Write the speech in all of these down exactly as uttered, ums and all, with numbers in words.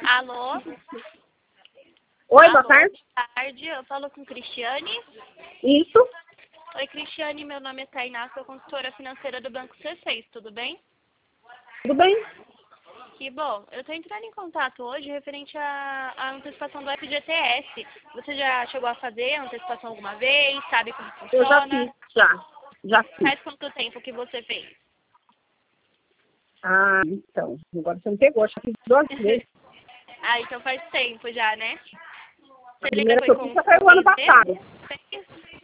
Alô? Oi, Alô, boa tarde. boa tarde. Eu falo com Cristiane. Isso? Oi, Cristiane. Meu nome é Tainá, sou consultora financeira do Banco C seis, tudo bem? Tudo bem? Que bom. Eu estou entrando em contato hoje referente à, à antecipação do F G T S. Você já chegou a fazer a antecipação alguma vez? Sabe como Eu já funciona? fiz, já. Já fiz. Faz quanto tempo que você fez? Ah, então. Agora você me pegou, acho que fiz duas vezes. Ah, então faz tempo já, né? A Você lembra primeira que que foi eu com fiz foi o ano seis passado. meses?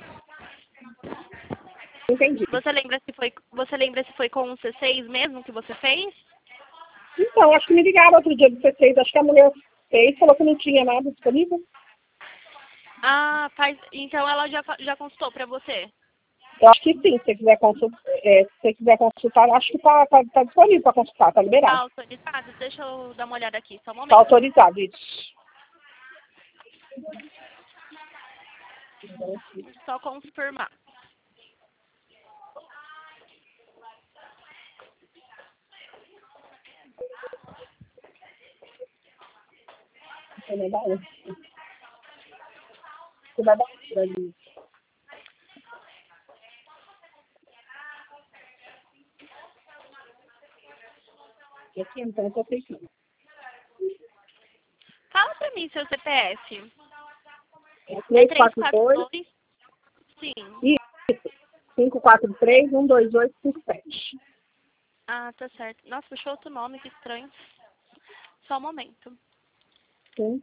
Entendi. Você lembra se foi, você lembra se foi com o C seis mesmo que você fez? Então, acho que me ligaram outro dia do C seis. Acho que a mulher fez, falou que não tinha nada disponível. Ah, faz, então ela já, fa- já consultou para você? Eu acho que sim, se você quiser consultar, é, se você quiser consultar, acho que tá, tá, tá disponível para consultar, tá Tá liberado. autorizado? Deixa eu dar uma olhada aqui, só um Tá momento. autorizado, isso. Só confirmar. Você vai dar um. Você vai dar um pra mim. Aqui, então, eu tô fechando. Fala pra mim seu C P F. É É três três quatro quatro dois, dois. Sim. isso, cinco quatro três, um dois oito cinco sete. Ah, tá certo. Nossa, puxou outro nome, que estranho. Só um momento. Sim.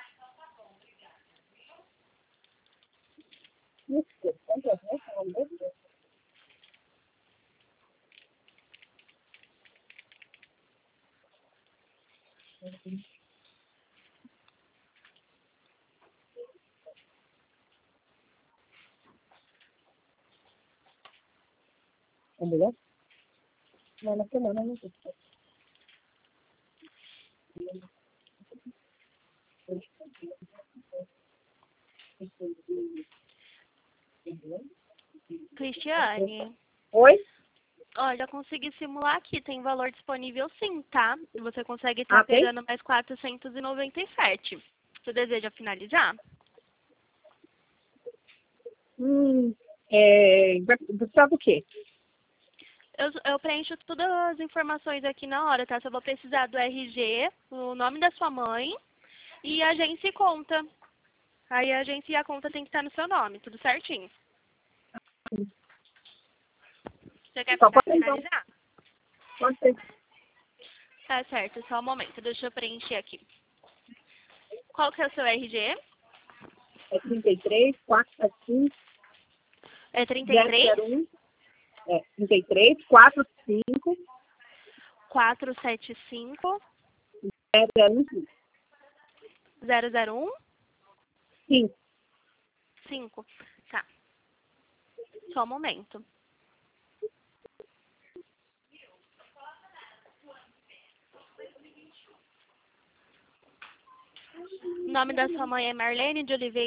Isso, quanto é? Meu Deus. É melhor? Não, na semana não sei. Cristiane, Oi? olha, consegui simular aqui. Tem valor disponível sim, tá? Você consegue estar Ah, tem? pegando mais quatrocentos e noventa e sete. Você deseja finalizar? Hum, é, vai precisar do quê? Eu, eu preencho todas as informações aqui na hora, tá? Só vou precisar do R G, o nome da sua mãe e agência e conta. Aí a agência e a conta tem que estar no seu nome, tudo certinho. Você quer Só ficar- pode ser, então. finalizar? Pode ser. Tá certo, só um momento, deixa eu preencher aqui. Qual que é o seu R G? É trinta e três, quatrocentos e cinco, É trinta e zero três, zero um. É, trinta e três, quatrocentos e cinco, quatrocentos e setenta e cinco, zero zero um zero zero um, cinco. cinco. Tá, só um momento. O nome da sua mãe é Marlene de Oliveira